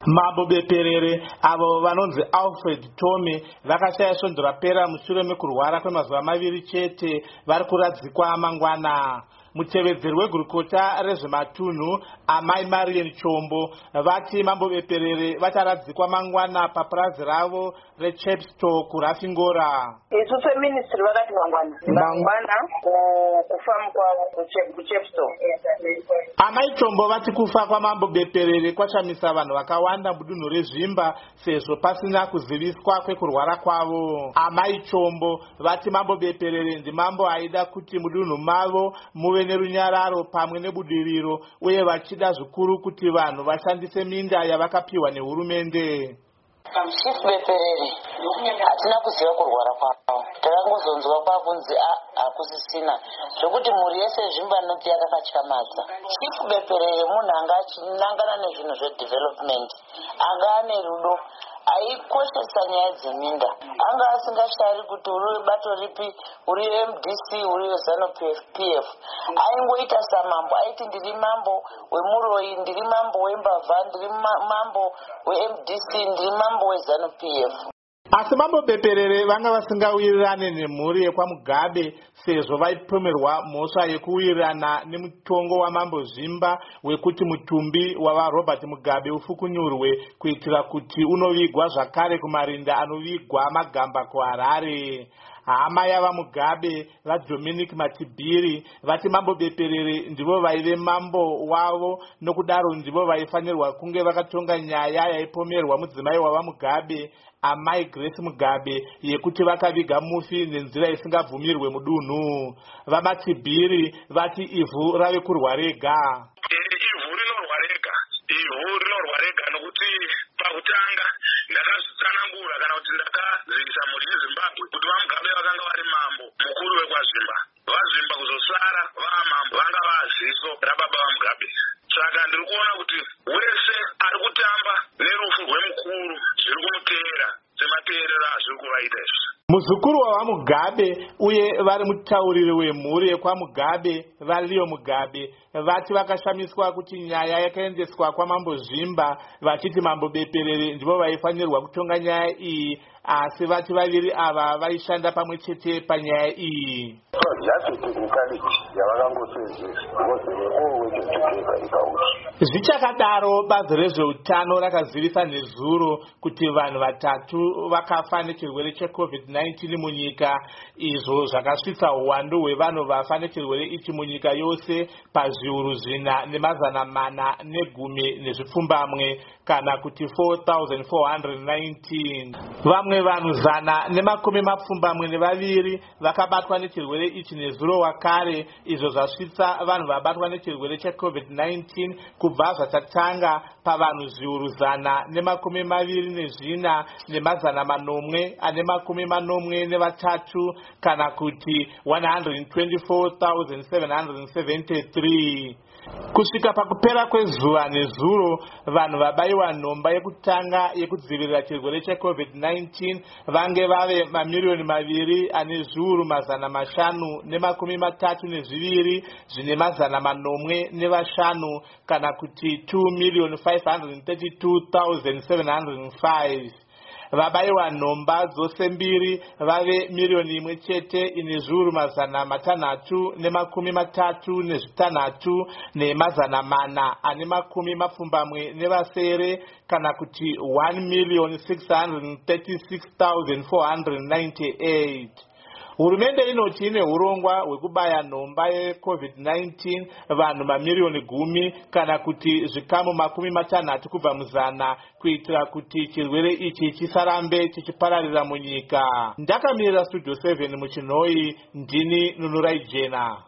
Mambo beperere avo vanonzi Alfred Tome vakashaya svondo rapera mushure mekurwara kwemazuva maviri chete vari kuradzikwa mangwana. Mutevedzeri wegurukota rezvematunhu Amai Marian Chombo vati mambo beperere vacharadzikwa mangwana papurazi ravo reChepstow kuRafingora. Isu seministry vakati mangwana kufamu kwavo kuChepstow. Amai Chombo vati kufa kwamambo beperere kwashamisa vanhu vakawanda mudunhu rezvimba sezvo pasina kuziviswa kwekurwara kwavo. Amai Chombo vati mambo beperere ndimambo aida kuti mudunhu mavo muve nerunyararo pamwe nebudiriro uye vachida zvikuru kuti vanhu vashandise minda yavakapiwa nehurumende. Chief beperere hatina kuziva kurwara kwavo, takangozonzwa kwakunzi hakusisina zvokuti mhuri yese zvimba noti yakakatyamadza. Chief beperere munhu anga achinangana nezvinhu zvedevelopment, anga ane rudo, aikoshesa nyaya dzeminda, anga asingashari kuti uri bato ripi, uri MDC, uri Zanu PF. Aingoita samambo, aiti ndiri mambo weMuroi, ndiri mambo weMbavha, ndiri mambo weMDC, ndiri mambo weZanu PF. Asi mambo beperere vanga vasingawirirane nemhuri yekwaMugabe sezvo vaipomerwa mhosva yekuwirirana nemutongo wamambo Zvimba wekuti mutumbi wava Robert Mugabe ufukunyurwe kuitira kuti unovigwa zvakare kumarinda anovigwa Magamba kuHarare. Hama yava Mugabe vaDominic Matibiri vati mambo beperere ndivo vaive mambo wavo, nokudaro ndivo vaifanirwa kunge vakatonga nyaya yaipomerwa mudzimai wava Mugabe Amai Grace Mugabe yekuti vakaviga mufi nenzira isingabvumirwe mudunhu. VaMatibiri vati ivhu rave kurwa rega. Ivhu rinorwa rega nokuti pakutanga ndakazvitsanangura kana kuti ndakazivisa mhuri yeZimbabwe kuti vaMugabe vakanga vari mambo mukuru wekwazvimba, vaZvimba kuzosara vaamambo vanga vaziso rababa vaMugabe. Saka ndiri kuona kuti wese ari kutamba nerufu rwemukuru zviri kumuteera semateerero azviri kuvaita izvi. Muzukuru wavaMugabe uye vari mutauriri wemhuri yekwaMugabe vaLeo Mugabe vati vakashamiswa kuti nyaya yakaendeswa kwamambo Zvimba vachiti mambo beperere ndivo vaifanirwa kutonga nyaya iyi, asi vati vaviri ava vaishanda pamwe chete panyaya iyi. Zvichakadaro, bazi rezveutano rakazivisa nezuro kuti vanhu vatatu vakafa nechirwere cheCovid-19 munyika, izvo zvakasvitsa uwandu hwevanhu vafa nechirwere ichi munyika yose pazviuru 410 kana kuti 4,419. Vamwe vanhu 112 vakabatwa nechirwere ichi nezuro wakare, izvo zvasvitsa vanhu vabatwa nechirwere cheCovid-19 kubva zvachatanga pavanhu zviuru 124,883 kana kuti 124,773. Kusvika pakupera kwezuva nezuro, vanhu vabayiwa nhomba yekutanga yekudzivirira chirwere cheCovid-19 vange vave 2,532,805 kana kuti 2,532,705. Vabayiwa nhomba dzose mbiri vave 1,636,470 kana kuti 1,636,498. Hurumende inoti ine urongwa hwekubaya nhomba yeCovid-19 vanhu 10,000,000 kana kuti zvikamu 60 kubva muzana kuitira kuti chirwere ichi chisarambe chichipararira munyika. Ndakamirira Studio 7 muChinoi, ndini Nunurai Jena.